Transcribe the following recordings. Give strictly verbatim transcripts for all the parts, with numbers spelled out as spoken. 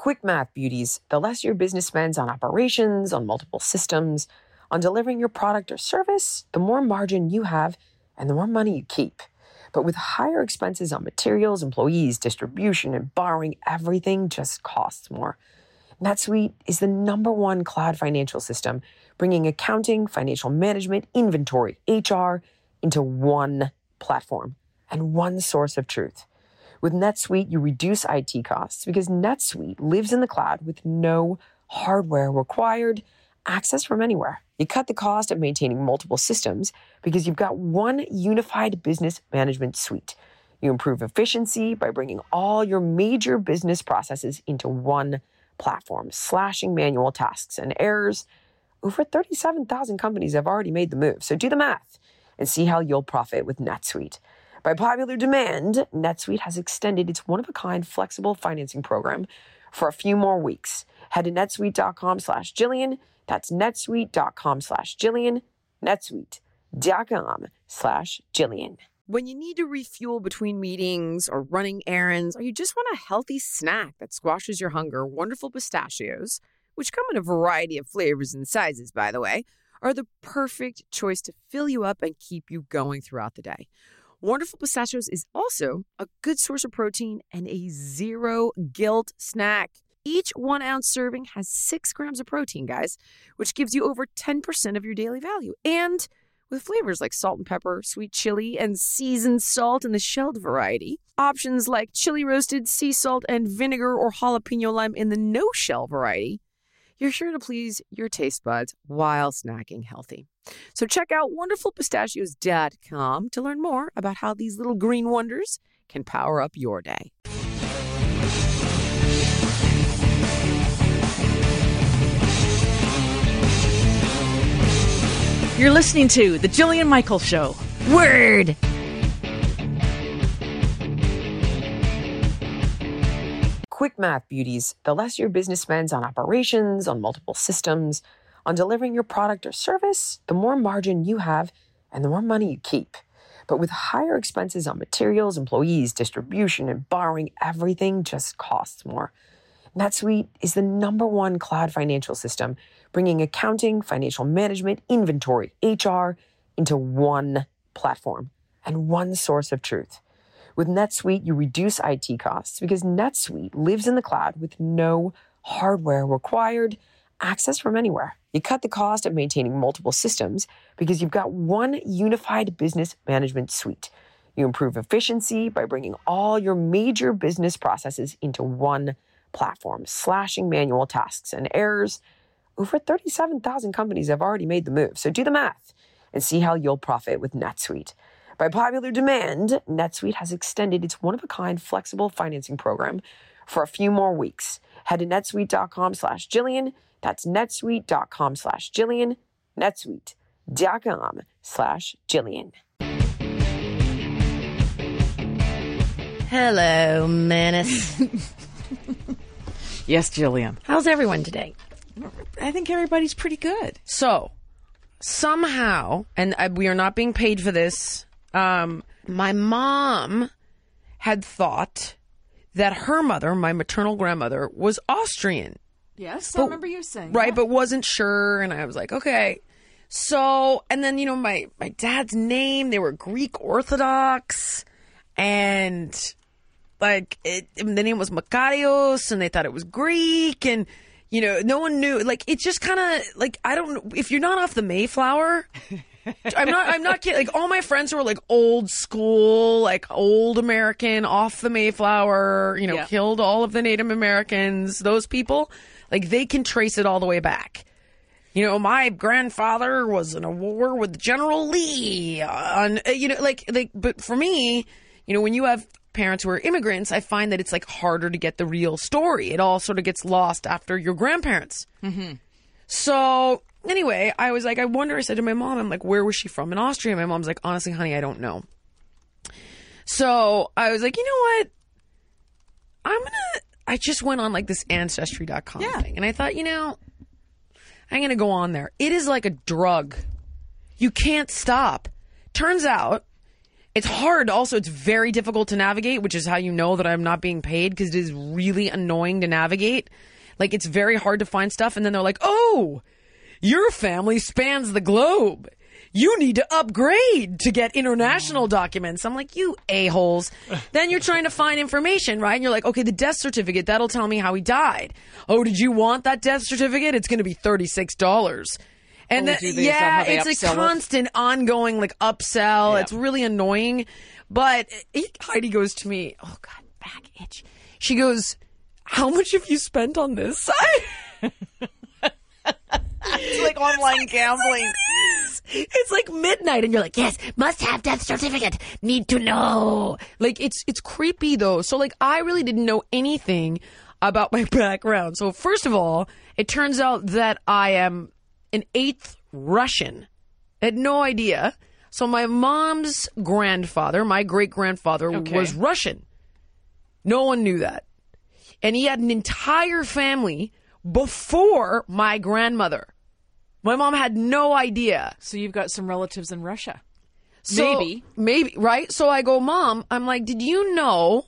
Quick math, beauties. The less your business spends on operations, on multiple systems, on delivering your product or service, the more margin you have and the more money you keep. But with higher expenses on materials, employees, distribution, and borrowing, everything just costs more. NetSuite is the number one cloud financial system, bringing accounting, financial management, inventory, H R into one platform and one source of truth. With NetSuite, you reduce I T costs because NetSuite lives in the cloud with no hardware required, access from anywhere. You cut the cost of maintaining multiple systems because you've got one unified business management suite. You improve efficiency by bringing all your major business processes into one platform, slashing manual tasks and errors. Over thirty-seven thousand companies have already made the move, so do the math and see how you'll profit with NetSuite. By popular demand, NetSuite has extended its one-of-a-kind flexible financing program for a few more weeks. Head to netsuite.com slash Jillian. That's netsuite.com slash Jillian. netsuite.com slash Jillian. When you need to refuel between meetings or running errands, or you just want a healthy snack that squashes your hunger, Wonderful Pistachios, which come in a variety of flavors and sizes, by the way, are the perfect choice to fill you up and keep you going throughout the day. Wonderful Pistachios is also a good source of protein and a zero guilt snack. Each one ounce serving has six grams of protein, guys, which gives you over ten percent of your daily value. And with flavors like salt and pepper, sweet chili, and seasoned salt in the shelled variety. Options like chili roasted, sea salt, and vinegar or jalapeno lime in the no-shell variety. You're sure to please your taste buds while snacking healthy. So check out wonderful pistachios dot com to learn more about how these little green wonders can power up your day. You're listening to The Jillian Michaels Show. Word! Quick math, beauties. The less your business spends on operations, on multiple systems, on delivering your product or service, the more margin you have and the more money you keep. But with higher expenses on materials, employees, distribution, and borrowing, everything just costs more. NetSuite is the number one cloud financial system, bringing accounting, financial management, inventory, H R into one platform and one source of truth. With NetSuite, you reduce I T costs because NetSuite lives in the cloud with no hardware required, access from anywhere. You cut the cost of maintaining multiple systems because you've got one unified business management suite. You improve efficiency by bringing all your major business processes into one platform, slashing manual tasks and errors. Over thirty-seven thousand companies have already made the move, so do the math and see how you'll profit with NetSuite. By popular demand, NetSuite has extended its one-of-a-kind flexible financing program for a few more weeks. Head to netsuite.com slash Jillian. That's netsuite.com slash Jillian. netsuite.com slash Jillian. Hello, Menace. Yes, Jillian. How's everyone today? I think everybody's pretty good. So, somehow, and uh, we are not being paid for this, um, my mom had thought that her mother, my maternal grandmother, was Austrian. Yes, but, I remember you saying Right, that. but wasn't sure, and I was like, okay. So, and then, you know, my, my dad's name, they were Greek Orthodox, and, like, it, the name was Makarios, and they thought it was Greek, and, you know, no one knew. Like, it just kind of, like, I don't know, if you're not off the Mayflower... I'm not, I'm not kidding. Like, all my friends who were, like, old school, like, old American, off the Mayflower, you know, Yeah. killed all of the Native Americans, those people, like, they can trace it all the way back. You know, my grandfather was in a war with General Lee. On, you know, like, like, but for me, you know, when you have parents who are immigrants, I find that it's, like, harder to get the real story. It all sort of gets lost after your grandparents. Mm-hmm. So... Anyway, I was like, I wonder, I said to my mom, I'm like, where was she from in Austria? My mom's like, honestly, honey, I don't know. So I was like, you know what? I'm going to, I just went on like this ancestry dot com Yeah. thing. And I thought, you know, I'm going to go on there. It is like a drug. You can't stop. Turns out, It's hard. Also, it's very difficult to navigate, which is how you know that I'm not being paid, because it is really annoying to navigate. Like, it's very hard to find stuff. And then they're like, oh, your family spans the globe. You need to upgrade to get international documents. I'm like, you a-holes. Then you're trying to find information, right? And you're like, okay, the death certificate, that'll tell me how he died. Oh, did you want that death certificate? It's going to be thirty-six dollars. And Oh, the, do they- is yeah, that how they it's a upsell it? constant, ongoing, like, upsell. Yeah. It's really annoying. But it, Heidi goes to me, oh, God, back itch. She goes, how much have you spent on this? It's like online gambling. It's like midnight, and you're like, yes, must have death certificate. Need to know. Like, it's it's creepy, though. So, like, I really didn't know anything about my background. So, first of all, it turns out that I am an eighth Russian. I had no idea. So, my mom's grandfather, my great-grandfather, Okay. was Russian. No one knew that. And he had an entire family before my grandmother. My mom had no idea. So you've got some relatives in Russia. So, Maybe. Maybe, right? So I go, Mom, I'm like, did you know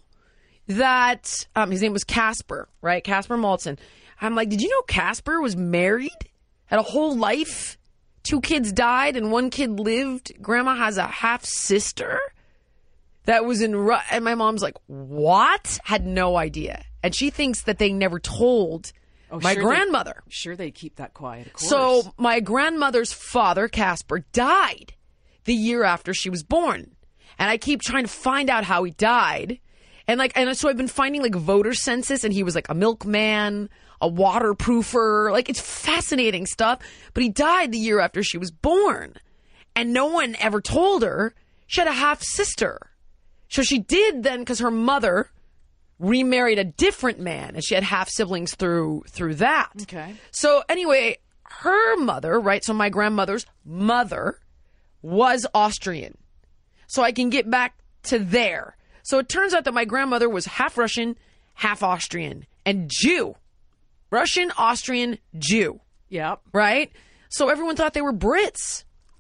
that, um, his name was Casper, right? Casper Maltzen. I'm like, did you know Casper was married? Had a whole life? Two kids died and one kid lived? Grandma has a half sister that was in Ru-. And my mom's like, what? Had no idea. And she thinks that they never told Oh, my sure they- grandmother. Sure, they keep that quiet, of course. So my grandmother's father, Casper, died the year after she was born. And I keep trying to find out how he died. And like, and so I've been finding like voter census, and he was like a milkman, a waterproofer. Like, it's fascinating stuff. But he died the year after she was born. And no one ever told her she had a half sister. So she did then, because her mother remarried a different man, and she had half siblings through through that. Okay. So anyway, her mother, right? So my grandmother's mother was Austrian. So I can get back to there. So it turns out that my grandmother was half Russian, half Austrian, and Jew. Russian, Austrian, Jew. Yep. Right? So everyone thought they were Brits.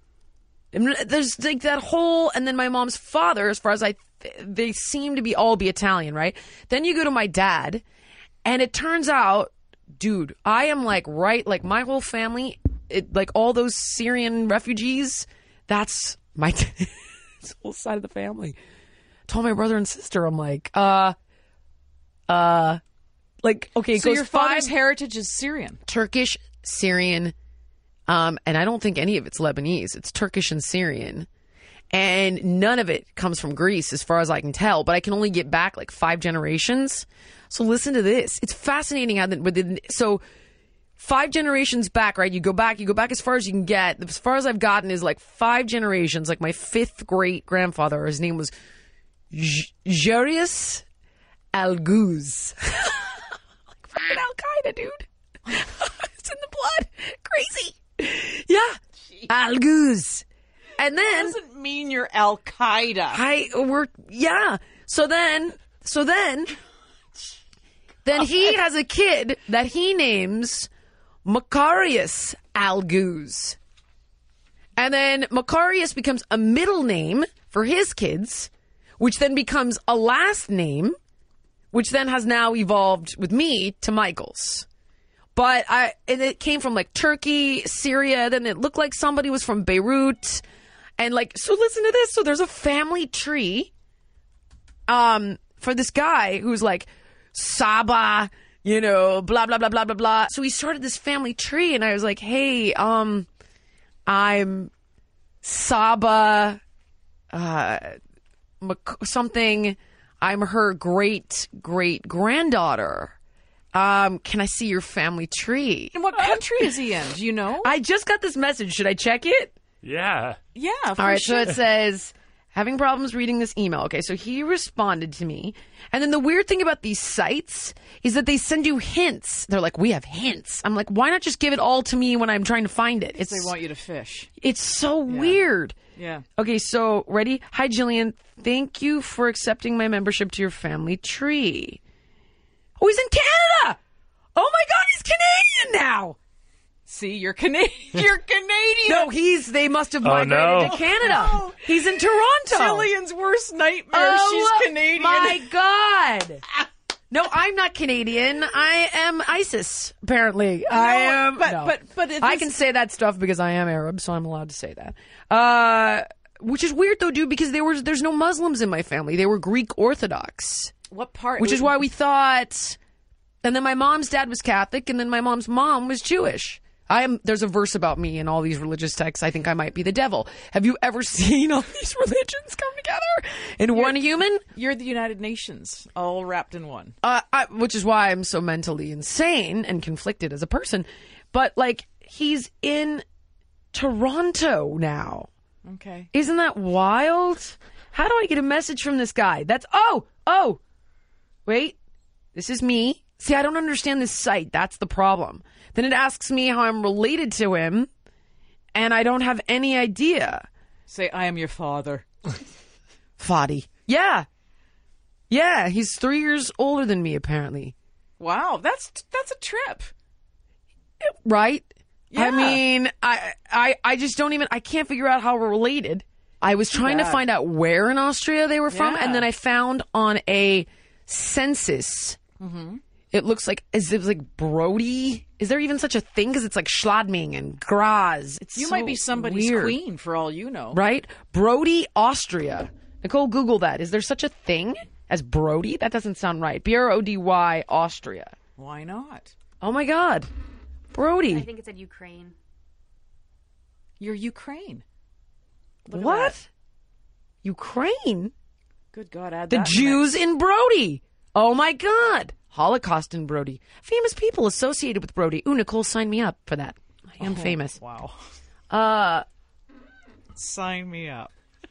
And there's like that whole, and then my mom's father, as far as I, they seem to be all be Italian, right? Then you go to my dad, and it turns out, dude, I am like, right, like my whole family, it, like all those Syrian refugees, that's my, it's the whole side of the family. Told my brother and sister, I'm like, uh, uh, like, okay, it So goes your five, father's heritage is Syrian. Turkish, Syrian, um, and I don't think any of it's Lebanese. It's Turkish and Syrian. And none of it comes from Greece, as far as I can tell. But I can only get back like five generations. So listen to this. It's fascinating how, the, within, so five generations back, right? You go back, you go back as far as you can get. As far as I've gotten is like five generations. Like my fifth great grandfather, his name was Jarius Alguz. Like fucking Al Qaeda, dude. It's in the blood. Crazy. Yeah. Alguz. And then Doesn't mean you're Al Qaeda. I we're yeah. So then so then then he has a kid that he names Macarius Alguz. And then Macarius becomes a middle name for his kids, which then becomes a last name, which then has now evolved with me to Michael's. But I and it came from like Turkey, Syria, then it looked like somebody was from Beirut. And like, so listen to this. So there's a family tree um, for this guy who's like Saba, you know, blah, blah, blah, blah, blah, blah. So he started this family tree, and I was like, hey, um, I'm Saba, uh, Mc- something. I'm her great, great granddaughter. Um, can I see your family tree? And what country is he in? Do you know? I just got this message. Should I check it? Yeah. Yeah, for All right, sure. so it says, having problems reading this email. Okay, so he responded to me. And then the weird thing about these sites is that they send you hints. They're like, we have hints. I'm like, why not just give it all to me when I'm trying to find it? It's They want you to fish. it's so weird. Yeah. Okay, so ready? Hi, Jillian. Thank you for accepting my membership to your family tree. Oh, he's in Canada. Oh my God, he's Canadian now. See, you're Canadian. You're Canadian. Canadian. No, he's. They must have migrated no. to Canada. He's in Toronto. Jillian's worst nightmare. Oh, She's Canadian. My God. No, I'm not Canadian. I am ISIS. Apparently, I am. but- no. but- but it I is- can say that stuff because I am Arab, so I'm allowed to say that. Uh, which is weird though, dude, because there was there's no Muslims in my family. They were Greek Orthodox, What part? which is why we thought. And then my mom's dad was Catholic, and then my mom's mom was Jewish. I am. There's a verse about me in all these religious texts. I think I might be the devil. Have you ever seen all these religions come together in one human? You're the United Nations, all wrapped in one. Uh, I, which is why I'm so mentally insane and conflicted as a person. But like, he's in Toronto now. Okay. Isn't that wild? How do I get a message from this guy? That's oh oh. Wait, this is me. See, I don't understand this site. That's the problem. Then it asks me how I'm related to him, and I don't have any idea. Say, I am your father. Foddy. Yeah. Yeah, he's three years older than me, apparently. Wow, that's that's a trip. Right? I Yeah. mean, I, I, I just don't even, I can't figure out how we're related. I was trying to bad. find out where in Austria they were from, Yeah. and then I found on a census, Mm-hmm. it looks like, is it like Brody? Is there even such a thing? Because it's like Schladming and Graz. It's You so might be somebody's weird, queen for all you know. right? Brody, Austria. Nicole, Google that. Is there such a thing as Brody? That doesn't sound right. B R O D Y, Austria. Why not? Oh my God. I Brody. think it said Ukraine. You're Ukraine. Look at What? that. Ukraine? Good God, add The that Jews mix. in Brody. Oh my God. Holocaust in Brody. Famous people associated with Brody. Ooh, Nicole, sign me up for that. I am Oh, famous. Wow. Uh, Sign me up.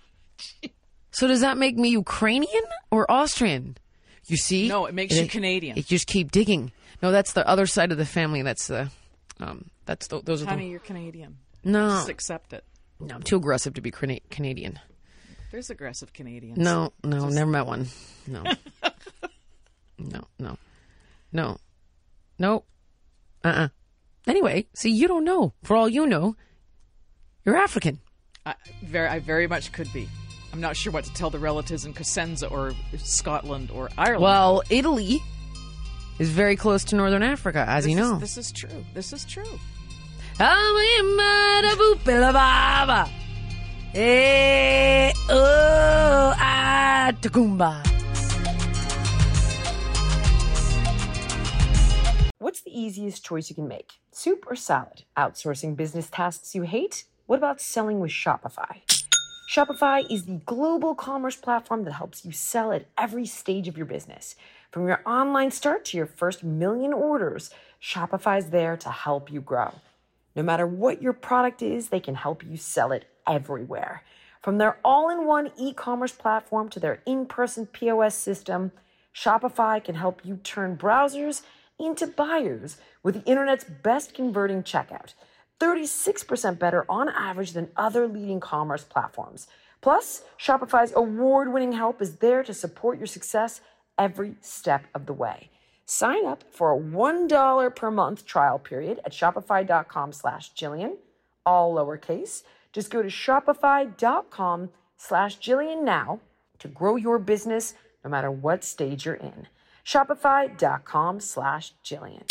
so does that make me Ukrainian or Austrian? You see? No, it makes you Canadian. It just keep digging. No, that's the other side of the family. That's the, um, that's the, those are Honey, the, you're Canadian. no, Just accept it. no, I'm too aggressive to be Cana- Canadian. There's aggressive Canadians. No, no, never met one. No. no, no. No. No. Uh-uh. Anyway, see, you don't know. For all you know, you're African. I very, I very much could be. I'm not sure what to tell the relatives in Cosenza or Scotland or Ireland. Well, Italy is very close to Northern Africa, as this you know. Is, this is true. This is true. Eh, oh, ah, Tacumba. What's the easiest choice you can make? Soup or salad? Outsourcing business tasks you hate? What about selling with Shopify? Shopify is the global commerce platform that helps you sell at every stage of your business. From your online start to your first million orders, Shopify is there to help you grow. No matter what your product is, they can help you sell it everywhere. From their all-in-one e-commerce platform to their in-person P O S system, Shopify can help you turn browsers into buyers with the internet's best converting checkout. thirty-six percent better on average than other leading commerce platforms. Plus, Shopify's award-winning help is there to support your success every step of the way. Sign up for a one dollar per month trial period at shopify.com slash Jillian, all lowercase. Just go to shopify.com slash Jillian now to grow your business no matter what stage you're in. Shopify.com slash Jillian.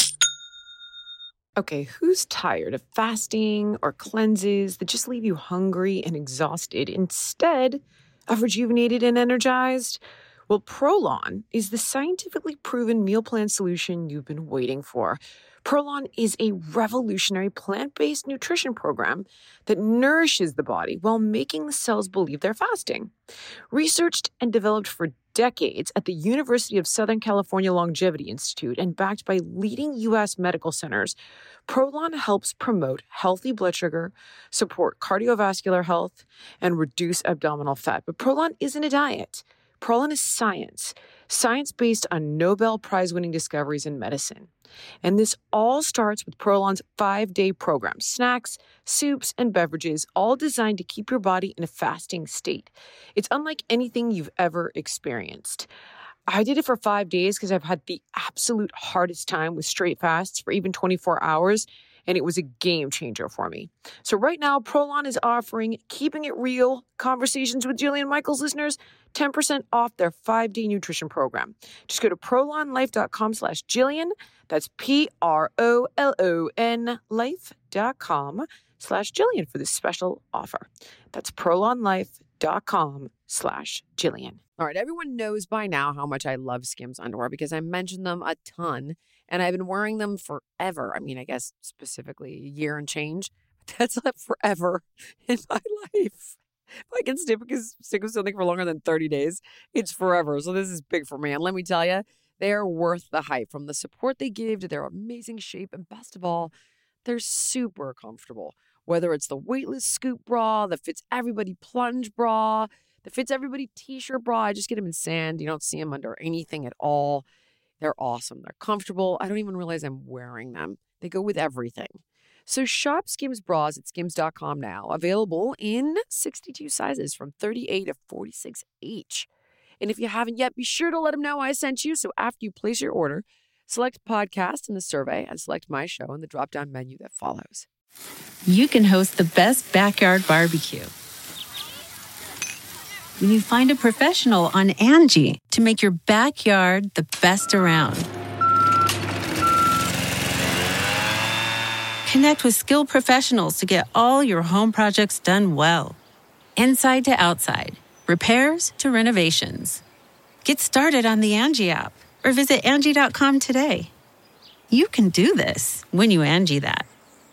Okay, who's tired of fasting or cleanses that just leave you hungry and exhausted instead of rejuvenated and energized? Well, Prolon is the scientifically proven meal plan solution you've been waiting for. Prolon is a revolutionary plant-based nutrition program that nourishes the body while making the cells believe they're fasting. Researched and developed for decades at the University of Southern California Longevity Institute and backed by leading U S medical centers, Prolon helps promote healthy blood sugar, support cardiovascular health, and reduce abdominal fat. But Prolon isn't a diet. Prolon is science, science based on Nobel Prize-winning discoveries in medicine. And this all starts with Prolon's five-day program, snacks, soups, and beverages, all designed to keep your body in a fasting state. It's unlike anything you've ever experienced. I did it for five days because I've had the absolute hardest time with straight fasts for even twenty-four hours. and it was a game changer for me. So right now, Prolon is offering Keeping It Real Conversations with Jillian Michaels listeners ten percent off their five-day nutrition program. Just go to prolonlife.com slash Jillian. That's P-R-O-L-O-N life.com slash Jillian for this special offer. That's prolonlife.com slash Jillian. All right, everyone knows by now how much I love Skims underwear because I mentioned them a ton, and I've been wearing them forever. I mean, I guess specifically a year and change. That's not forever in my life. If I can stick, stick with something for longer than thirty days, it's forever. So this is big for me. And let me tell you, they are worth the hype, from the support they give to their amazing shape. And best of all, they're super comfortable. Whether it's the weightless scoop bra, the fits everybody plunge bra, the fits everybody t-shirt bra. I just get them in sand. You don't see them under anything at all. They're awesome. They're comfortable. I don't even realize I'm wearing them. They go with everything. So shop Skims bras at skims dot com now. Available in sixty-two sizes from thirty-eight to forty-six each. And if you haven't yet, be sure to let them know I sent you. So after you place your order, select podcast in the survey and select my show in the drop-down menu that follows. You can host the best backyard barbecue when you find a professional on Angie to make your backyard the best around. Connect with skilled professionals to get all your home projects done well. Inside to outside, repairs to renovations. Get started on the Angie app or visit Angie dot com today. You can do this when you Angie that.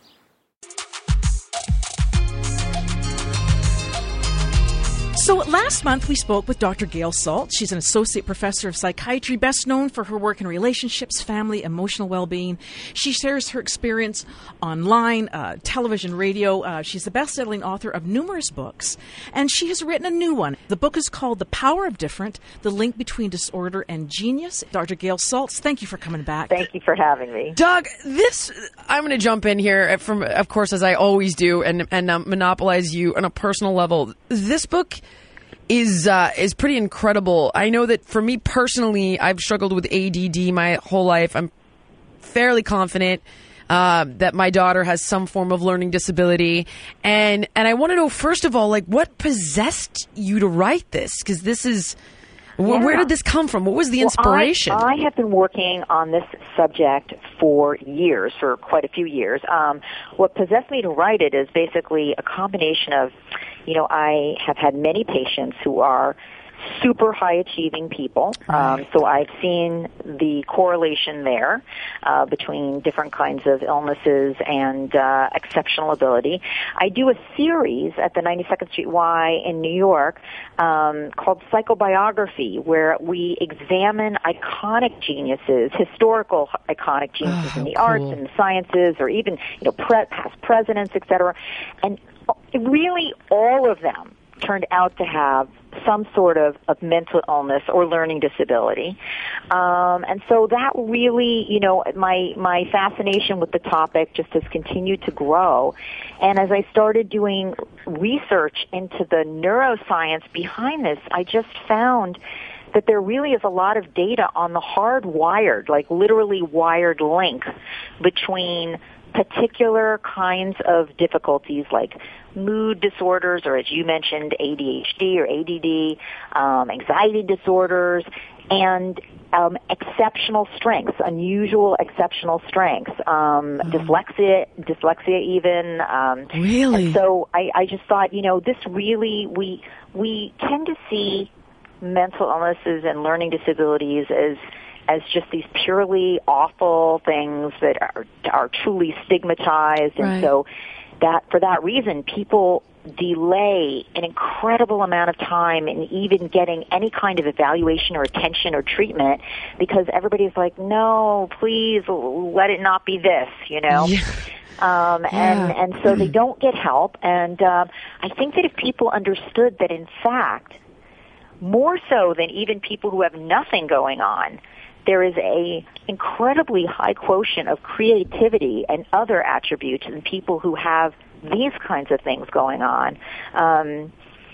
So last month we spoke with Doctor Gail Saltz. She's an associate professor of psychiatry, best known for her work in relationships, family, emotional well-being. She shares her experience online, uh, television, radio. Uh, she's the best-selling author of numerous books, and she has written a new one. The book is called The Power of Different, The Link Between Disorder and Genius. Doctor Gail Saltz, thank you for coming back. Thank you for having me. Doug, this, I'm going to jump in here from, of course, as I always do, and, and um, monopolize you on a personal level. This book is uh, is pretty incredible. I know that for me personally, I've struggled with A D D my whole life. I'm fairly confident uh, that my daughter has some form of learning disability. And and I want to know, first of all, like, what possessed you to write this? Because this is, yeah. where did this come from? What was the inspiration? Well, I, I have been working on this subject for years, for quite a few years. Um, what possessed me to write it is basically a combination of, you know, I have had many patients who are super high-achieving people. Um, so I've seen the correlation there uh, between different kinds of illnesses and uh, exceptional ability. I do a series at the ninety-second Street Y in New York um, called Psychobiography, where we examine iconic geniuses, historical iconic geniuses oh, in the cool. arts and the sciences, or even, you know, pre- past presidents, et cetera. And really all of them turned out to have some sort of, of mental illness or learning disability. Um, and so that really, you know, my, my fascination with the topic just has continued to grow. And as I started doing research into the neuroscience behind this, I just found that there really is a lot of data on the hardwired, like literally wired link between particular kinds of difficulties like mood disorders, or as you mentioned, A D H D or A D D, um, anxiety disorders, and um, exceptional strengths, unusual exceptional strengths, um, mm. dyslexia, dyslexia even. Um, really? And so I, I just thought, you know, this really, we we tend to see mental illnesses and learning disabilities as as just these purely awful things that are are truly stigmatized, and right. so that for that reason, people delay an incredible amount of time in even getting any kind of evaluation or attention or treatment, because everybody's like, no, please let it not be this, you know. Yeah. Um, yeah. and and so they don't get help. And um, I think that if people understood that, in fact, more so than even people who have nothing going on, there is a incredibly high quotient of creativity and other attributes in people who have these kinds of things going on, um,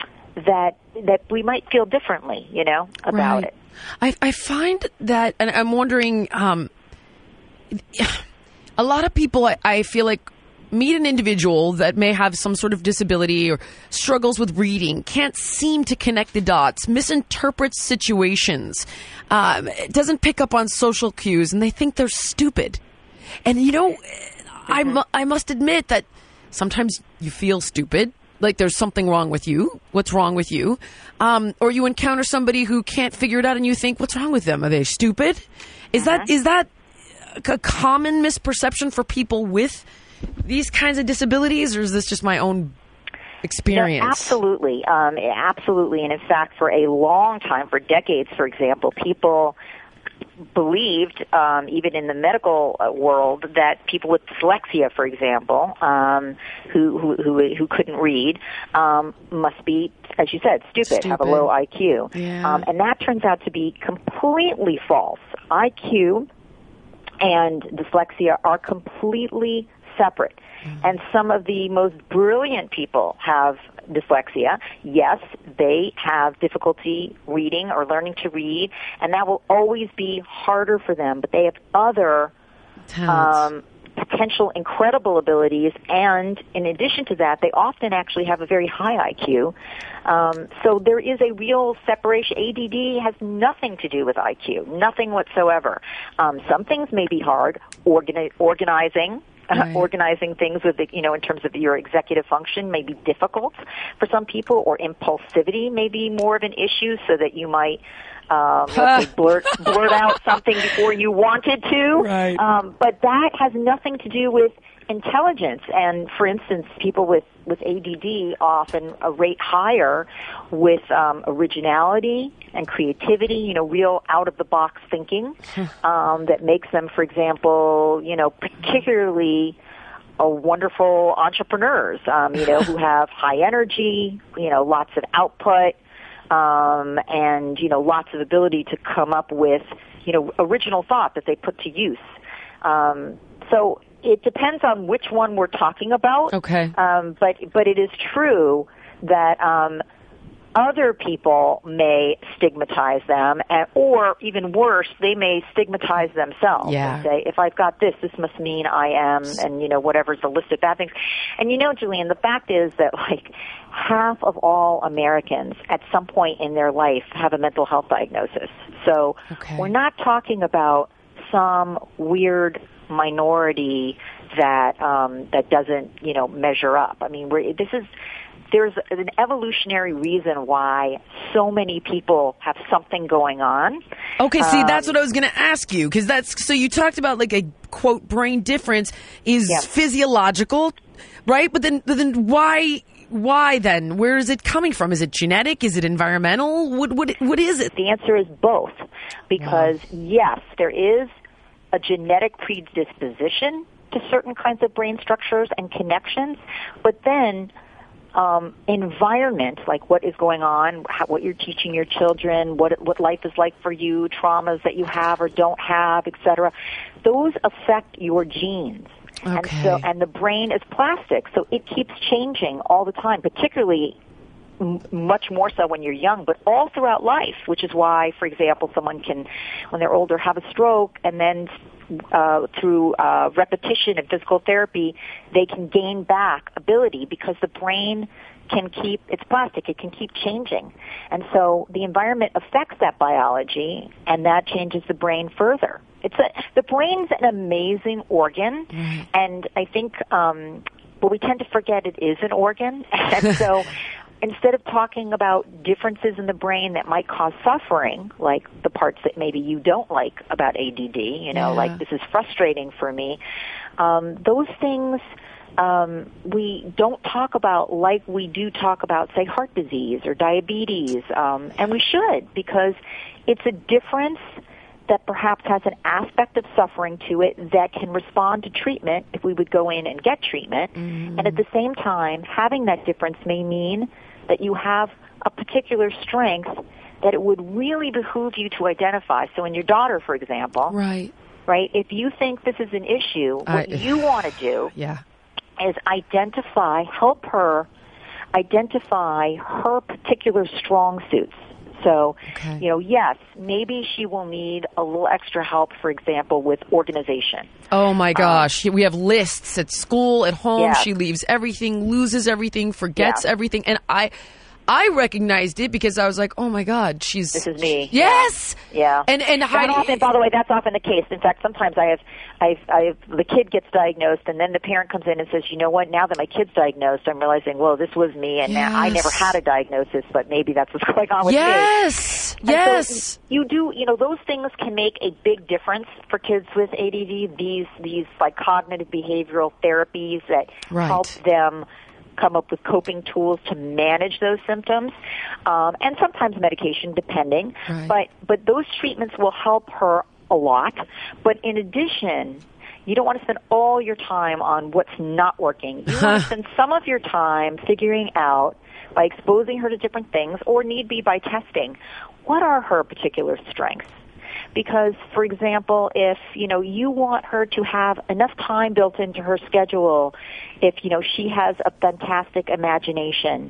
that that we might feel differently, you know, about right. it. I, I find that, and I'm wondering, um, a lot of people, I, I feel like, meet an individual that may have some sort of disability or struggles with reading, can't seem to connect the dots, misinterprets situations, um, doesn't pick up on social cues, and they think they're stupid. And, you know, I, mu- I must admit that sometimes you feel stupid, like there's something wrong with you. What's wrong with you? Um, or you encounter somebody who can't figure it out and you think, what's wrong with them? Are they stupid? Is Uh-huh. that is that a common misperception for people with these kinds of disabilities, or is this just my own experience? No, absolutely. Um, absolutely. And in fact, for a long time, for decades, for example, people believed, um, even in the medical uh, world, that people with dyslexia, for example, um, who, who who who couldn't read, um, must be, as you said, stupid, Stupid. have a low I Q. Yeah. Um, and that turns out to be completely false. I Q and dyslexia are completely separate. And some of the most brilliant people have dyslexia. Yes, they have difficulty reading or learning to read, and that will always be harder for them, but they have other um, potential incredible abilities, and in addition to that, they often actually have a very high I Q. Um, so there is a real separation. A D D has nothing to do with I Q, nothing whatsoever. Um, some things may be hard, organi- organizing, Right. organizing things with the, you know, in terms of your executive function may be difficult for some people, or impulsivity may be more of an issue, so that you might um, let's say blurt blurt out something before you wanted to. Right. Um, but that has nothing to do with intelligence. And for instance, people with with A D D often a rate higher with um, originality and creativity, you know, real out-of-the-box thinking um, that makes them, for example, you know, particularly a wonderful entrepreneurs, um, you know, who have high energy, you know, lots of output, um, and, you know, lots of ability to come up with, you know, original thought that they put to use. Um, so it depends on which one we're talking about. Okay. Um, but but it is true that um, other people may stigmatize them, and, or even worse, they may stigmatize themselves Yeah. and say, if I've got this, this must mean I am, and, you know, whatever's the list of bad things. And, you know, Julian, the fact is that, like, half of all Americans at some point in their life have a mental health diagnosis. So Okay. we're not talking about some weird minority that um, that doesn't, you know, measure up. I mean, we're, this is there's an evolutionary reason why so many people have something going on. Okay, see, Um, that's what I was going to ask you, because that's so you talked about like a quote brain difference is Yes. physiological, right? But then, but then why? Why then? Where is it coming from? Is it genetic? Is it environmental? What what what is it? The answer is both, because yes, there is a genetic predisposition to certain kinds of brain structures and connections, but then um, environment, like what is going on, how, what you're teaching your children, what what life is like for you, traumas that you have or don't have, et cetera, those affect your genes. And Okay. so, and the brain is plastic, so it keeps changing all the time, particularly m- much more so when you're young, but all throughout life, which is why, for example, someone can, when they're older, have a stroke, and then uh, through uh, repetition and physical therapy, they can gain back ability because the brain can keep, it's plastic, it can keep changing. And so the environment affects that biology, and that changes the brain further. It's a, the brain's an amazing organ, and I think, um, well, we tend to forget it is an organ, and so instead of talking about differences in the brain that might cause suffering, like the parts that maybe you don't like about A D D, you know, Yeah. like this is frustrating for me, um, those things um, we don't talk about like we do talk about, say, heart disease or diabetes, um, and we should, because it's a difference that perhaps has an aspect of suffering to it that can respond to treatment if we would go in and get treatment. Mm. And at the same time, having that difference may mean that you have a particular strength that it would really behoove you to identify. So in your daughter, for example, Right. right, if you think this is an issue, what I- you want to do Yeah. is identify, help her identify her particular strong suits. So, Okay. you know, yes, maybe she will need a little extra help, for example, with organization. Oh my gosh. we have lists at school, at home. Yes. She leaves everything, loses everything, forgets Yeah. everything. And I I recognized it because I was like, oh my God, she's This is me. Yes. Yeah. And and That Heidi, often, by the way, that's often the case. In fact, sometimes I have, I've, I've, the kid gets diagnosed, and then the parent comes in and says, "You know what? Now that my kid's diagnosed, I'm realizing, well, this was me, and now I Yes. never had a diagnosis, but maybe that's what's going on with me." Yes. And Yes. so you do, you know, those things can make a big difference for kids with A D D. These, these like cognitive behavioral therapies that Right. help them come up with coping tools to manage those symptoms, um, and sometimes medication, depending. Right. But but those treatments will help her a lot. But in addition, you don't want to spend all your time on what's not working. You want to spend some of your time figuring out, by exposing her to different things, or need be by testing, what are her particular strengths. Because, for example, if, you know, you want her to have enough time built into her schedule, if, you know, she has a fantastic imagination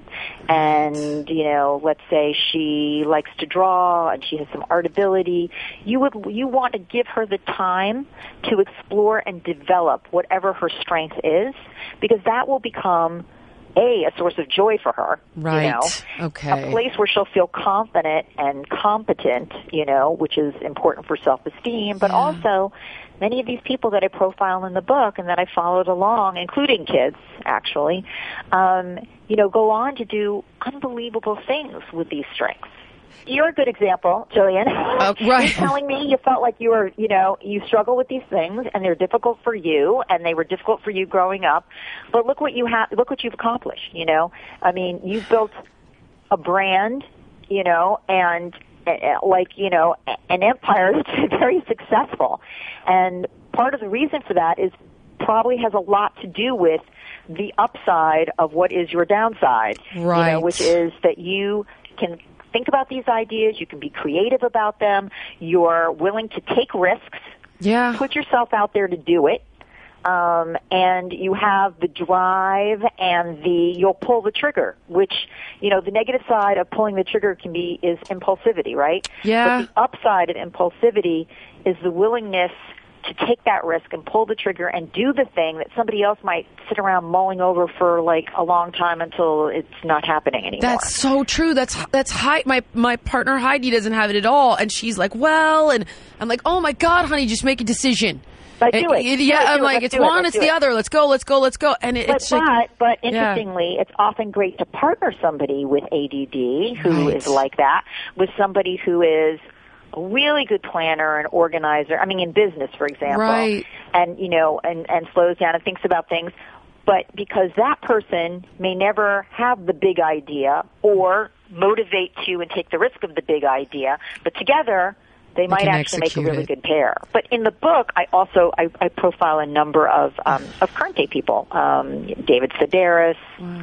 and, you know, let's say she likes to draw and she has some art ability, you would, you want to give her the time to explore and develop whatever her strength is, because that will become A, a source of joy for her, Right. you know, Okay. a place where she'll feel confident and competent, you know, which is important for self-esteem, but Yeah. also many of these people that I profile in the book and that I followed along, including kids, actually, um, you know, go on to do unbelievable things with these strengths. You're a good example, Jillian. Uh, right. You're telling me you felt like you were, you know, you struggle with these things and they're difficult for you and they were difficult for you growing up. But look what you have, look what you've accomplished, you know. I mean, you've built a brand, you know, and uh, like, you know, an empire that's very successful. And part of the reason for that is probably has a lot to do with the upside of what is your downside, Right. you know, which is that you can think about these ideas, you can be creative about them, you're willing to take risks, Yeah. put yourself out there to do it, um, and you have the drive and the, you'll pull the trigger, which, you know, the negative side of pulling the trigger can be, is impulsivity, right? Yeah. But the upside of impulsivity is the willingness to take that risk and pull the trigger and do the thing that somebody else might sit around mulling over for like a long time until it's not happening anymore. That's so true. That's that's Heidi. My my partner Heidi doesn't have it at all, and she's like, well, and I'm like, oh my God, honey, just make a decision. But do it. And- Do yeah, it, do I'm it. like, Let's it's do it. one, Let's it's do the it. other. Let's go, let's go, let's go. And it, But, it's like, but, but Yeah. interestingly, it's often great to partner somebody with A D D who Right. is like that, with somebody who is a really good planner and organizer. I mean, in business, for example. Right. And, you know, and, and slows down and thinks about things. But because that person may never have the big idea or motivate you and take the risk of the big idea, but together they might can actually make a execute really it. good pair. But in the book, I also I, I profile a number of um, of current day people: um, David Sedaris,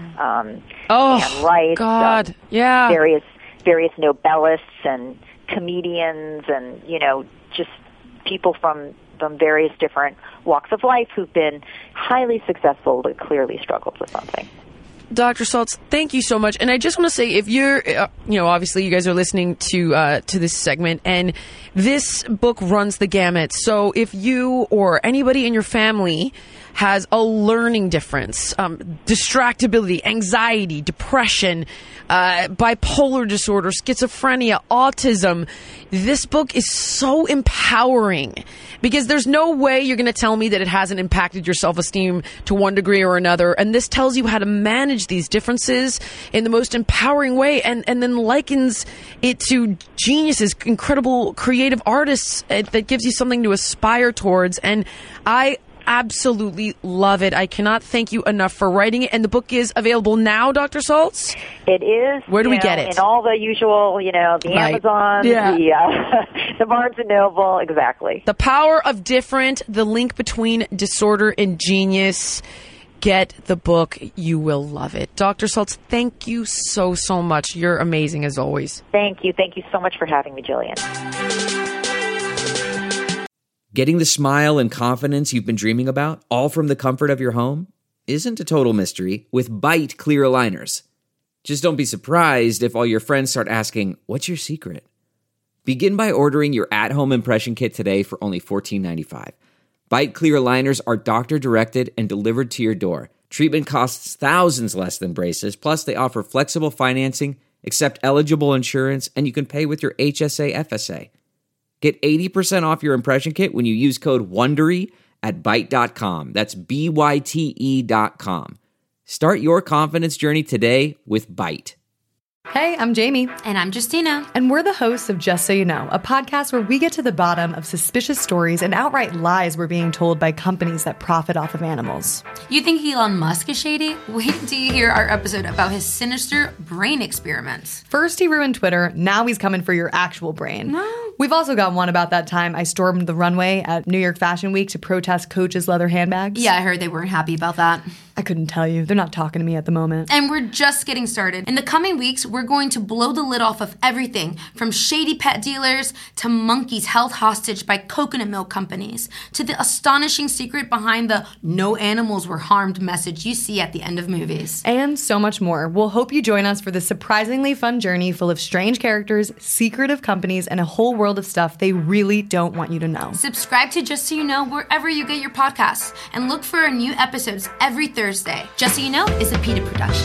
um, oh, Anne Rice, God, um, yeah. various various Nobelists and comedians, and you know, just people from from various different walks of life who've been highly successful but clearly struggled with something. Doctor Saltz, thank you so much. And I just want to say, if you're, uh, you know, obviously you guys are listening to uh, to this segment, and this book runs the gamut. So if you or anybody in your family has a learning difference, um, distractibility, anxiety, depression, uh, bipolar disorder, schizophrenia, autism, this book is so empowering, because there's no way you're going to tell me that it hasn't impacted your self-esteem to one degree or another. And this tells you how to manage these differences in the most empowering way, and, and then likens it to geniuses, incredible creative artists, uh, that gives you something to aspire towards. And I absolutely love it. I cannot thank you enough for writing it. And the book is available now, Doctor Saltz? It is. Where do you we know, get it? In all the usual, you know, the Right. Amazon, Yeah. the uh, the Barnes and Noble, exactly. The Power of Different, the link between disorder and genius. Get the book. You will love it. Doctor Saltz, thank you so, so much. You're amazing as always. Thank you. Thank you so much for having me, Jillian. Getting the smile and confidence you've been dreaming about, all from the comfort of your home, isn't a total mystery with Byte clear aligners. Just don't be surprised if all your friends start asking, what's your secret? Begin by ordering your at-home impression kit today for only fourteen ninety-five. Bite Clear aligners are doctor-directed and delivered to your door. Treatment costs thousands less than braces, plus they offer flexible financing, accept eligible insurance, and you can pay with your H S A F S A. Get eighty percent off your impression kit when you use code WONDERY at byte dot com. That's B Y T E dot com. Start your confidence journey today with Byte. Hey, I'm Jamie. And I'm Justina. And we're the hosts of Just So You Know, a podcast where we get to the bottom of suspicious stories and outright lies we're being told by companies that profit off of animals. You think Elon Musk is shady? Wait till you hear our episode about his sinister brain experiments. First he ruined Twitter, now he's coming for your actual brain. No. We've also got one about that time I stormed the runway at New York Fashion Week to protest Coach's leather handbags. Yeah, I heard they weren't happy about that. I couldn't tell you. They're not talking to me at the moment. And we're just getting started. In the coming weeks, we're going to blow the lid off of everything from shady pet dealers to monkeys held hostage by coconut milk companies to the astonishing secret behind the no animals were harmed message you see at the end of movies. And so much more. We'll hope you join us for this surprisingly fun journey full of strange characters, secretive companies, and a whole world of stuff they really don't want you to know. Subscribe to Just So You Know wherever you get your podcasts and look for our new episodes every Thursday. Just So You Know is a PETA production.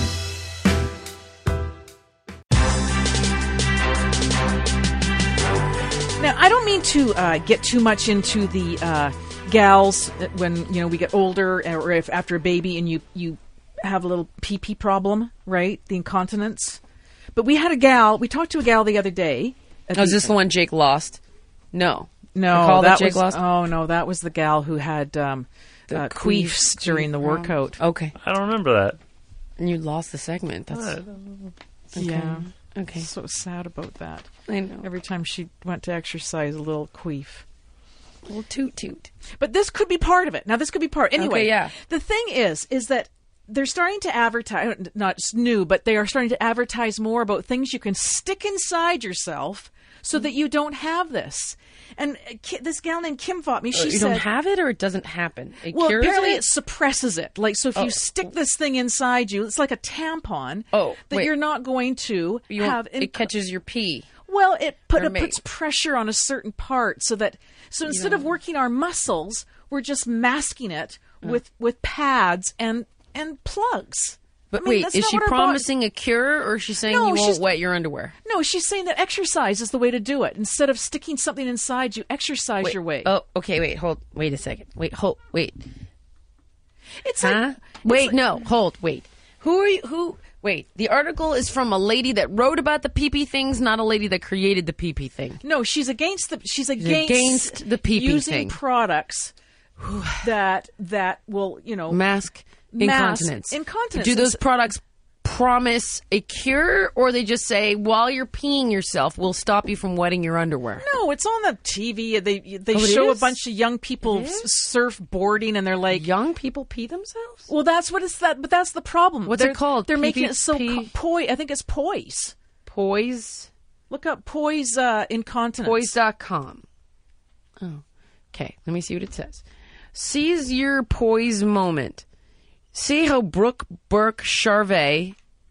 Now, I don't mean to uh, get too much into the uh, gals when, you know, we get older, or if after a baby and you, you have a little pee-pee problem, right? The incontinence. But we had a gal, we talked to a gal the other day. Oh, is this the one Jake lost? No. No, that, that Jake was, lost? oh no, that was the gal who had um, The uh, queef- queefs during the queef workout. Okay. I don't remember that. And you lost the segment. That's okay. Yeah. Okay. So sad about that. I know. Every time she went to exercise, a little queef. Well, toot toot. But this could be part of it. Now, this could be part. Anyway, Okay, yeah. The thing is, is that they're starting to advertise, not just new, but they are starting to advertise more about things you can stick inside yourself so that you don't have this. And uh, Ki- this gal named Kim fought me. She you said, don't have it, or it doesn't happen. It well, cures apparently it? it suppresses it. Like, so if Oh. you stick this thing inside you, it's like a tampon. Oh, that wait. you're not going to You won't- have. it catches your pee. Well, it put Or it may- puts pressure on a certain part, so that so instead of working our muscles, we're just masking it with with pads and and plugs. But I mean, wait, that's is not she what our promising a cure, or is she saying No, you she's- won't wet your underwear? No, she's saying that exercise is the way to do it. Instead of sticking something inside you, exercise Wait, your way. Oh, okay. Wait, hold. Wait a second. Wait, hold. Wait. it's Huh? like, Wait, like- no, hold. Wait. Who are you? Who? Wait. The article is from a lady that wrote about the pee pee things, not a lady that created the pee pee thing. No, she's against the she's against, against the pee-pee using thing. products that that will, you know, Mask Mask incontinence. incontinence. Do those It's- products promise a cure, or they just say while you're peeing yourself, we'll stop you from wetting your underwear? No, it's on the T V. They they Oh, it show a is? bunch of young people It is? surfboarding, and they're like, Young people pee themselves? well, that's what it's that. But that's the problem. What's it They're- called? They're making P P it so P? co- poise. I think it's poise. Poise. Look up poise uh, incontinence. Poise dot com. Oh. Okay, let me see what it says. Seize your poise moment. See how Brooke Burke Charvet.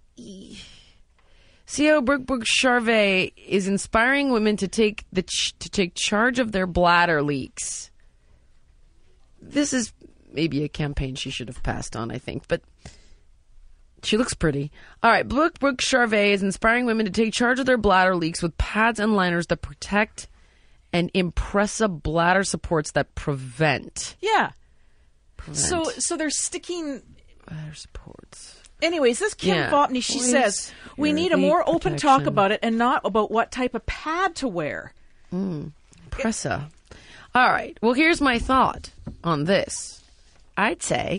See how Brooke Burke Charvet is inspiring women to take the ch- to take charge of their bladder leaks. This is maybe a campaign she should have passed on, I think, but she looks pretty. All right, Brooke Brooke Charvet is inspiring women to take charge of their bladder leaks with pads and liners that protect and Impressa bladder supports that prevent. Yeah. prevent So so they're sticking. bladder supports. Anyways, this Kim Yeah. Fopney, she Poise, says we your need a leak more open talk protection. about it, and not about what type of pad to wear. Impressa. All right. Well, here's my thought on this. I'd say.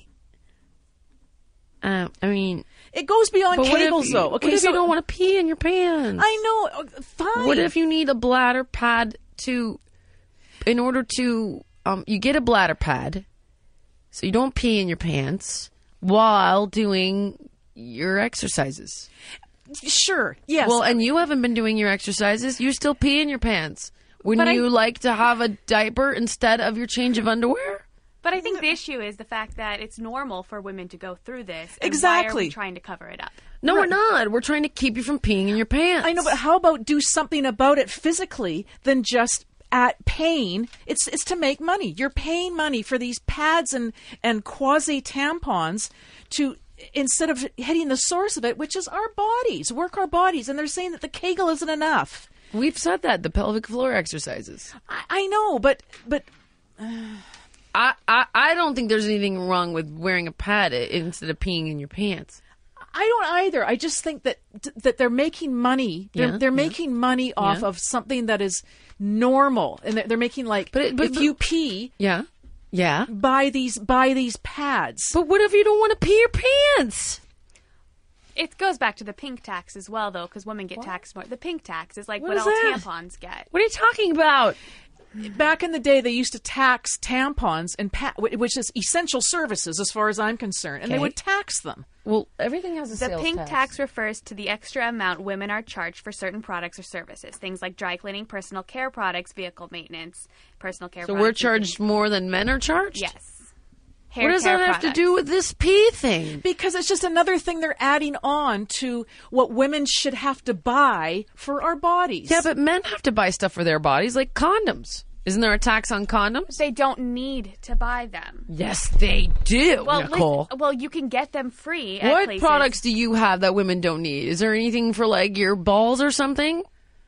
Um, I mean, It goes beyond but what if cables, you- though. Okay, what if so you don't want to pee in your pants? I know. uh, Fine. What if you need a bladder pad to, in order to, um, you get a bladder pad, so you don't pee in your pants while doing your exercises. Sure. Yes. Well, and you haven't been doing your exercises. You still pee in your pants. Wouldn't But I- you like to have a diaper instead of your change of underwear? But I think the issue is the fact that it's normal for women to go through this. And Exactly. Why are we trying to cover it up? No, Right. we're not. We're trying to keep you from peeing in your pants. I know, but how about do something about it physically than just at paying? It's it's to make money. You're paying money for these pads and, and quasi tampons to, instead of hitting the source of it, which is our bodies, work our bodies. And they're saying that the Kegel isn't enough. We've said that, the pelvic floor exercises. I, I know, but but I, I, I don't think there's anything wrong with wearing a pad i- instead of peeing in your pants. I don't either. I just think that that they're making money. They're, Yeah, they're yeah. making money off Yeah. of something that is normal, and they're, they're making like But it- but- if but- you pee, Yeah. Yeah. buy these buy these pads. But what if you don't want to pee your pants? It goes back to the pink tax as well, though, because women get taxed more. The pink tax is like What what, is all that? tampons get. What are you talking about? Back in the day, they used to tax tampons and pa- wh- which is essential services, as far as I'm concerned, and they Okay. would tax them. Well, everything has a The sales pink tax. tax refers to the extra amount women are charged for certain products or services. Things like dry cleaning, personal care products, vehicle maintenance, personal care So products. we're and charged more than men are charged? things- Yes. Hair What does care that have to products. do with this pee thing? Because it's just another thing they're adding on to what women should have to buy for our bodies. Yeah, but men have to buy stuff for their bodies, like condoms. Isn't there a tax on condoms? They don't need to buy them. Yes, they do, Well, Nicole. listen- well, you can get them free at What places. products do you have that women don't need? Is there anything for, like, your balls or something?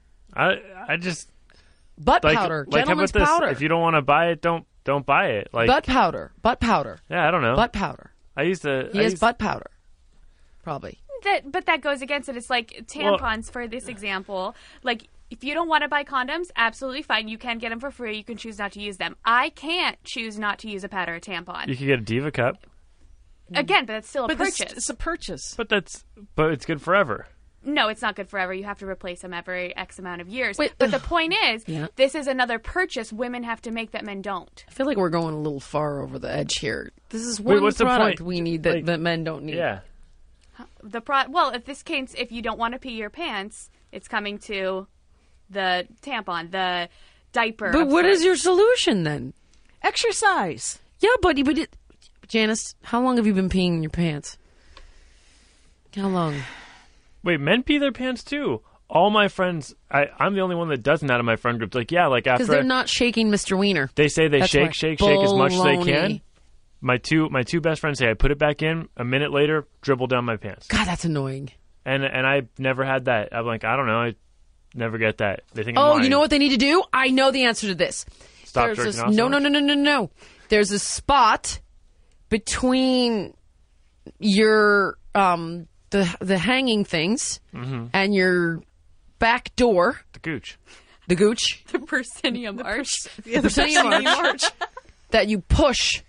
I I just Butt like powder. like how Gentleman's about this? powder. If you don't want to buy it, don't don't buy it. Like butt powder. Butt powder. yeah, I don't know. Butt powder. I used to. He I has used, butt powder. Probably. That, but that goes against it. It's like tampons, for this example. Like, if you don't want to buy condoms, absolutely fine. You can get them for free. You can choose not to use them. I can't choose not to use a pad or a tampon. You could get a Diva cup, Again, but that's still a but this- purchase. it's a purchase. but that's but it's good forever. No, it's not good forever. You have to replace them every X amount of years. Wait, but the point is, Yeah. this is another purchase women have to make that men don't. I feel like we're going a little far over the edge here. This is one Wait, what's the product point? we need that, Like- that men don't need. Yeah. The pro- well, if this case, if you don't want to pee your pants, it's coming to the tampon, the diaper. But of what is sorts. your solution then? Exercise. Yeah, buddy, but it, Janice, how long have you been peeing in your pants? How long? Wait, men pee their pants too. All my friends, I, I'm the only one that doesn't out of my friend group. Like, yeah, like Because after they're I- not shaking Mister Wiener. they say they That's shake, why. shake, shake as much as they Baloney. can. My two my two best friends say I put it back in. A minute later, dribble down my pants. God, that's annoying. And and I never had that. I'm like, I don't know. I never get that. They think I'm Oh, lying. you know what they need to do? I know the answer to this. Stop There's jerking this, off so no, no, much? no, no, no, no. There's a spot between your um the the hanging things Mm-hmm. and your back door, The gooch. the gooch, the proscenium arch? the proscenium arch that you push.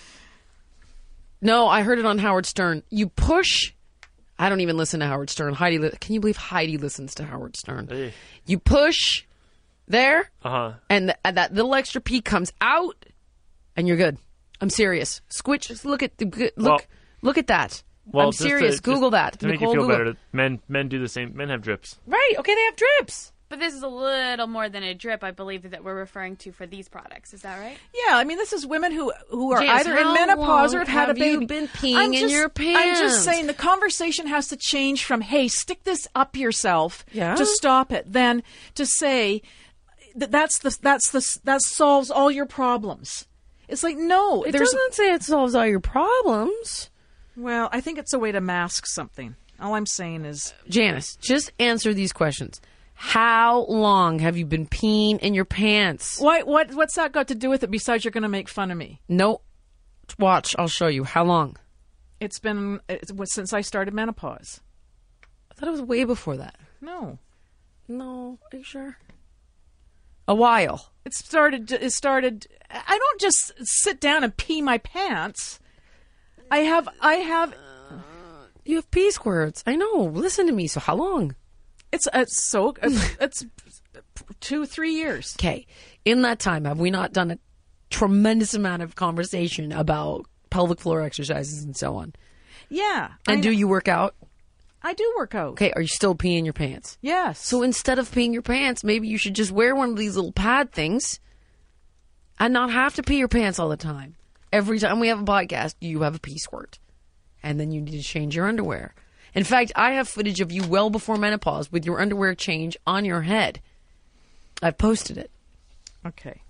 No, I heard it on Howard Stern. You push. I don't even listen to Howard Stern. Heidi, li- can you believe Heidi listens to Howard Stern? Hey. You push there, Uh huh. and, th- and that little extra pee comes out, and you're good. I'm serious. Squitch. Just look at the good- look. Well- look at that. Well, I'm just serious. To, Google just that. to make Nicole, you feel Google. better. Men men do the same. Men have drips. Right. Okay. They have drips. But this is a little more than a drip, I believe, that we're referring to for these products. Is that right? Yeah, I mean, this is women who who are Janice, either in how menopause or long have had a have you baby. been peeing I'm in just- your I'm pants? just saying the conversation has to change from "Hey, stick this up yourself" Yeah. to stop it, then to say that that's the that's the that solves all your problems. It's like no, It there's doesn't say it solves all your problems. well, I think it's a way to mask something. All I'm saying is Janice, just answer these questions. How long have you been peeing in your pants? why what what's that got to do with it? Besides, you're going to make fun of me. No. Watch. I'll show you. How long? It's been it's, since I started menopause. I thought it was way before that. No. No. Are you sure? A while. It started. It started. I don't just sit down and pee my pants. I have. I have. You have pee squirts. I know. Listen to me. So how long? It's. It's so. It's, it's two, three years. Okay. In that time, have we not done a tremendous amount of conversation about pelvic floor exercises and so on? Yeah. And I do know. you work out? I do work out. Okay. Are you still peeing your pants? Yes. So instead of peeing your pants, maybe you should just wear one of these little pad things and not have to pee your pants all the time. Every time we have a podcast, you have a pee squirt. And then you need to change your underwear. In fact, I have footage of you well before menopause with your underwear change on your head. I've posted it. Okay.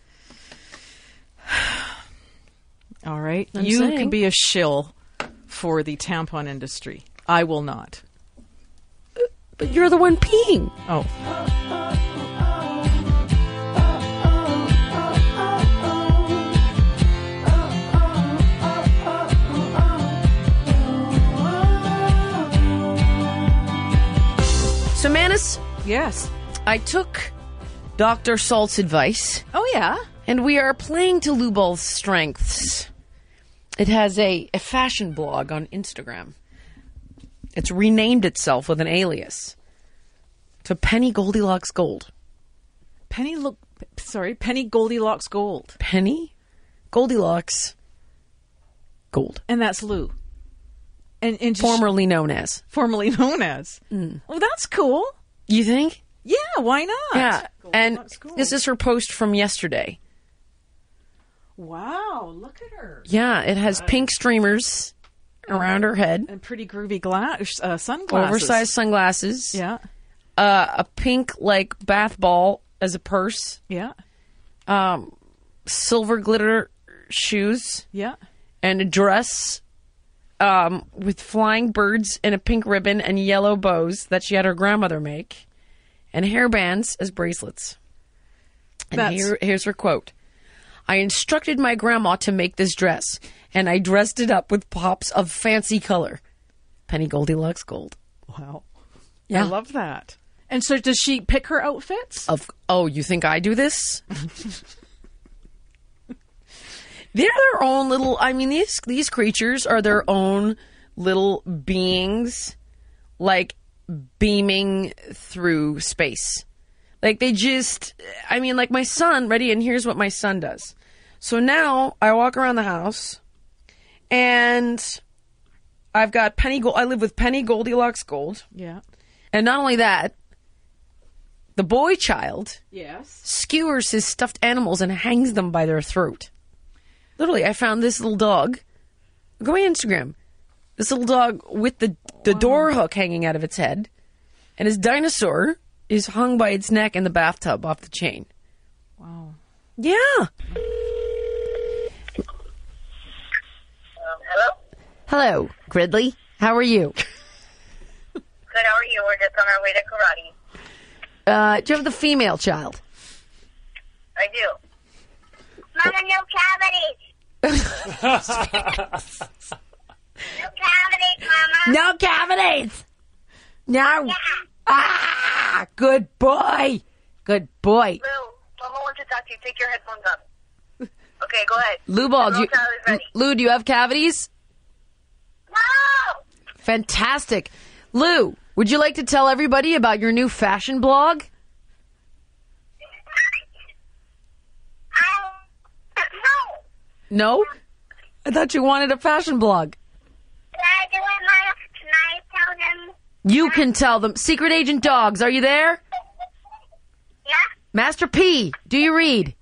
All right. I'm you saying. can be a shill for the tampon industry. I will not. But you're the one peeing. Oh. So, Manus, Yes. I took Doctor Salt's advice, Oh, yeah. and we are playing to Lou Ball's strengths. It has a, a fashion blog on Instagram. It's renamed itself with an alias to Penny Goldilocks Gold. Penny look. Sorry, Penny Goldilocks Gold. Penny Goldilocks Gold. And that's Lou. And, and just Formerly known as. formerly known as. Mm. Oh, that's cool. You think? Yeah, why not? Yeah. And Goldilocks Gold. this is her post from yesterday. Wow, look at her. Yeah, it has pink streamers around her head, And pretty groovy glass, uh, sunglasses. oversized sunglasses, Yeah, uh, a pink like bath ball as a purse, yeah, um, silver glitter shoes, yeah. and a dress um, with flying birds and a pink ribbon and yellow bows that she had her grandmother make, and hairbands as bracelets. And That's- here, here's her quote. I instructed my grandma to make this dress, and I dressed it up with pops of fancy color. Penny Goldilocks Gold. Wow. Yeah. I love that. And so does she pick her outfits? Of oh, you think I do this? They're their own little. I mean, these these creatures are their own little beings, like beaming through space. Like they just. I mean, like my son. Ready? And here's what my son does. So now I walk around the house, and I've got Penny Gold. I live with Penny Goldilocks Gold, Yeah. and not only that. The boy child Yes. skewers his stuffed animals and hangs them by their throat. Literally, I found this little dog. Go on Instagram. This little dog with the the door hook hanging out of its head, and his dinosaur is hung by its neck in the bathtub off the chain. Wow. Yeah. Hello? Hello, Gridley. How are you? Good, how are you? We're just on our way to karate. Uh, do you have the female child? I do. Mama, no cavities. No cavities, Mama. No cavities. No. Yeah. Ah, good boy. Good boy. Lou, Mama wants to talk to you. Take your headphones off. Okay, go ahead. Lou Ball, do you, Child is ready. Lou, do you have cavities? No! Fantastic. Lou, would you like to tell everybody about your new fashion blog? I, no. No? I thought you wanted a fashion blog. Can I do it, Mama? Can I tell them? You can tell them. Secret Agent Dogs, are you there? Yeah? Master P, do you read?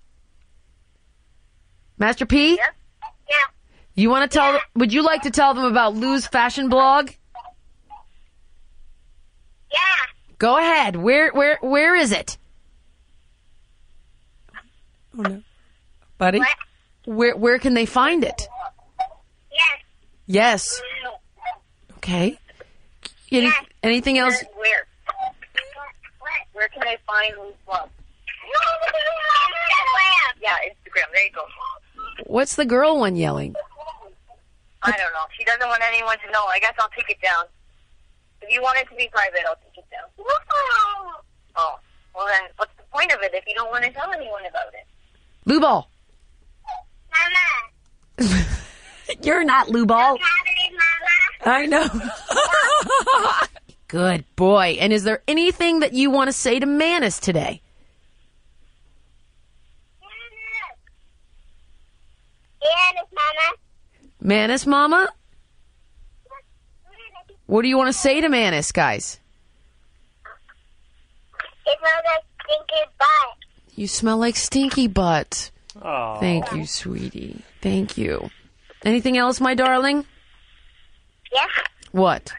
Master P? Yeah? Yeah. You want to tell them, would you like to tell them about Lou's fashion blog? Yeah. Go ahead. Where where where is it? Oh no. Buddy? What? Where where can they find it? Yes. Yes. Okay. Any, Yes. anything else? Where? What? Where can I find Lou's blog? Yeah, Instagram. There you go. What's the girl one yelling? I don't know. She doesn't want anyone to know. I guess I'll take it down. If you want it to be private, I'll take it down. Oh, well then, what's the point of it if you don't want to tell anyone about it? Lou Ball. Mama. You're not Lou Ball. Cavities, Mama. I know. Good boy. And is there anything that you want to say to Manus today? Yes, Mama. Manus, Mama? What do you want to say to Manus, guys? It smells like stinky butt. You smell like stinky butt. Oh. Thank you, sweetie. Thank you. Anything else, my darling? Yeah. What?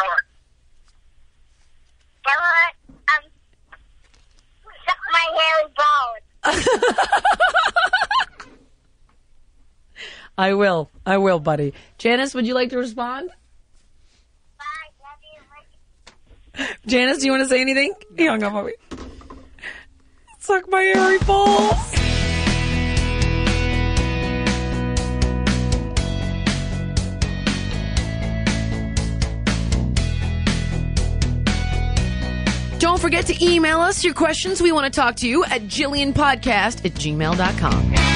I want, um, suck my hairy balls. I will. I will, buddy. Janice, would you like to respond? Bye, love you. Janice, do you want to say anything? He hung up on me. Suck my hairy balls. Don't forget to email us your questions. We want to talk to you at Jillian Podcast at gmail dot com.